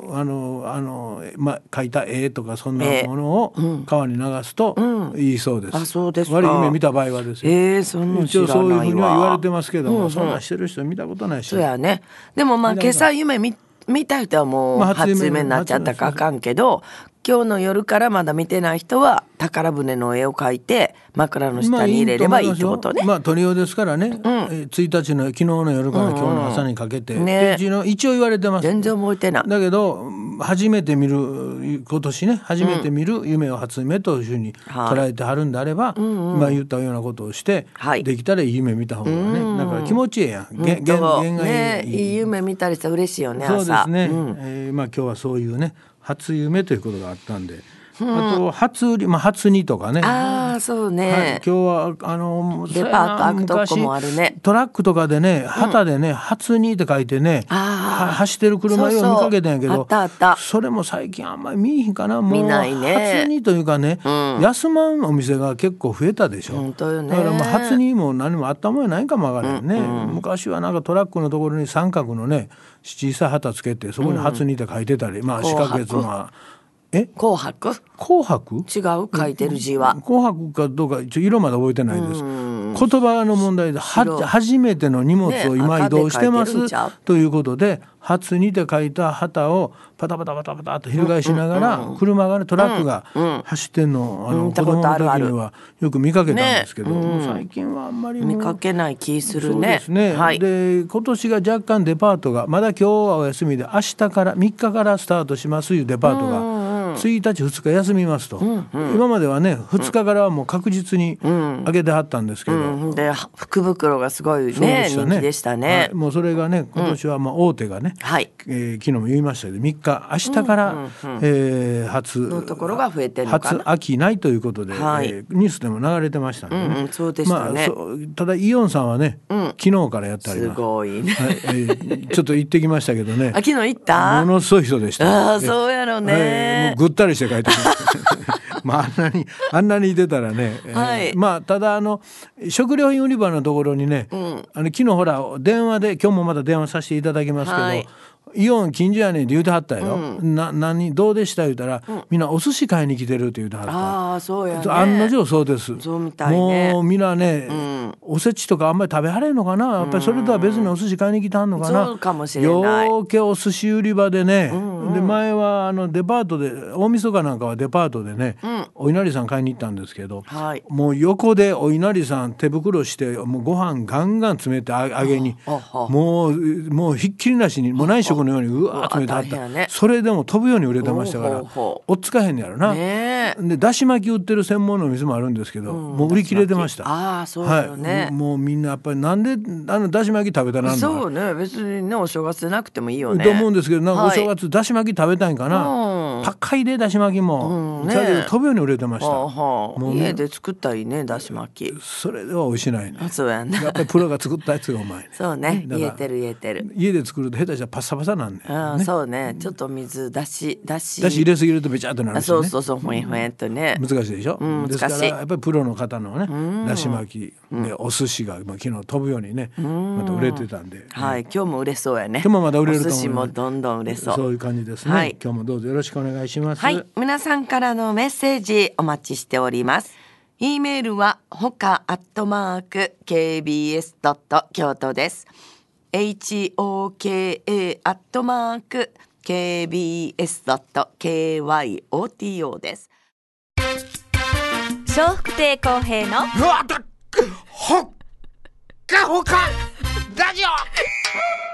描いた絵とかそんなものを川に流すといいそうです。 あ、そうですか。 悪い夢見た場合はですよ。 そんな知らないわ。 一応そういうふうには言われてますけども、そんなしてる人見たことないし。 そうやね。でも今朝夢見た人はもう初夢になっちゃったかあかんけど、今日の夜からまだ見てない人は宝船の絵を描いて枕の下に入れればいいってことね。 鳥用ですからね、1日の昨日の夜から今日の朝にかけて、一応言われてます。 全然覚えてない。 だけど初めて見る今年ね、初めて見る夢を初夢というふうに捉えてはるんであれば、今言ったようなことをして、できたらいい夢見た方がね、だから気持ちいいやん。限界いい夢見たりしたら嬉しいよね。 そうですね。今日はそういうね初夢ということがあったんで、あと初売り、初荷とかね。 そうね。 今日はデパート開くとこもあるね。 トラックとかでね、旗でね、初荷って書いてね、走ってる車よう見かけたんやけど、それも最近あんまり見えへんかな。もう見ないね。 初荷というかね、休まんお店が結構増えたでしょ。 本当よね。 だから初荷も何もあったもんやないかもわからんね。昔はなんかトラックのところに三角のね小さい旗つけて、そこに初荷って書いてたり、四角いやつも紅白？違う、書いてる字は紅白かどうか色まで覚えてないです。言葉の問題で初めての荷物を今移動してますということで、初にて書いた旗をパタパタパタパタと翻しながら車がね、トラックが走ってんの、子供の時にはよく見かけたんですけど、最近はあんまり見かけない気するね。 そうですね。で今年が若干デパートがまだ今日はお休みで、明日から3日からスタートしますいうデパートが1日2日休みますと、今まではね2日からはもう確実に開けてはったんですけど、 で福袋がすごいね人気でしたね。 もうそれがね今年は大手がね、昨日も言いましたけど3日明日から、初のところが増えてるのかな。 初秋ないということで、ニュースでも流れてましたね。 そうでしたね。 ただイオンさんはね、昨日からやってあります。 すごいね。 ちょっと行ってきましたけどね。 昨日行った？ ものすごい人でした。 そうやろね。 もうぐったりして帰ってきました。あんなにいてたらね、ただ食料品売り場のところにね、昨日ほら電話で、今日もまた電話させていただきますけど、イオン近所やねんって言うてはったよ。どうでした言うたら、みんなお寿司買いに来てるって言うてはった。 そうやね。 案の定そうです。 そうみたいね。 もうみんなね、おせちとかあんまり食べはれんのかな。やっぱりそれとは別にお寿司買いに来てはんのかな。 そうかもしれない。 ようけお寿司売り場でね、で前はデパートで、大晦日なんかはデパートでね、お稲荷さん買いに行ったんですけど、もう横でお稲荷さん手袋して、もうご飯ガンガン詰めて揚げに、もうひっきりなしに、もう内食のようにうわー詰めてあった。それでも飛ぶように売れてましたから、おっつかへんねやろな。でだし巻き売ってる専門の店もあるんですけど、もう売り切れてました。 そうよね。 もうみんなやっぱりなんでだし巻き食べたなんだ。 そうね、別にねお正月でなくてもいいよねと思うんですけど、なんかお正月だし巻き食べたいんかな。高いでだし巻きも、飛ぶように売れてました。 もう家で作ったらいいね、だし巻き。 それでは美味しないね。 そうやね。 やっぱりプロが作ったやつがうまいね。 そうね、言えてる。 家で作ると下手したらパッサパサなんね。 そうね、ちょっと水だし入れすぎるとべちゃっとなるしね。 そうほえほえっとね。 難しいでしょ。ですからやっぱりプロの方のねだし巻きでお寿司が昨日飛ぶようにねまた売れてたんで、 今日も売れそうやね。 今日もまだ売れると思う。 お寿司もどんどん売れそう。 そういう感じですね。今日もどうぞよろしくお願願いします。 はい、皆さんからのメッセージお待ちしております。E メールはほか@kbs. 京都です。hoka@kbs.kyoto です。 笑福亭公平のほっかほかラジオ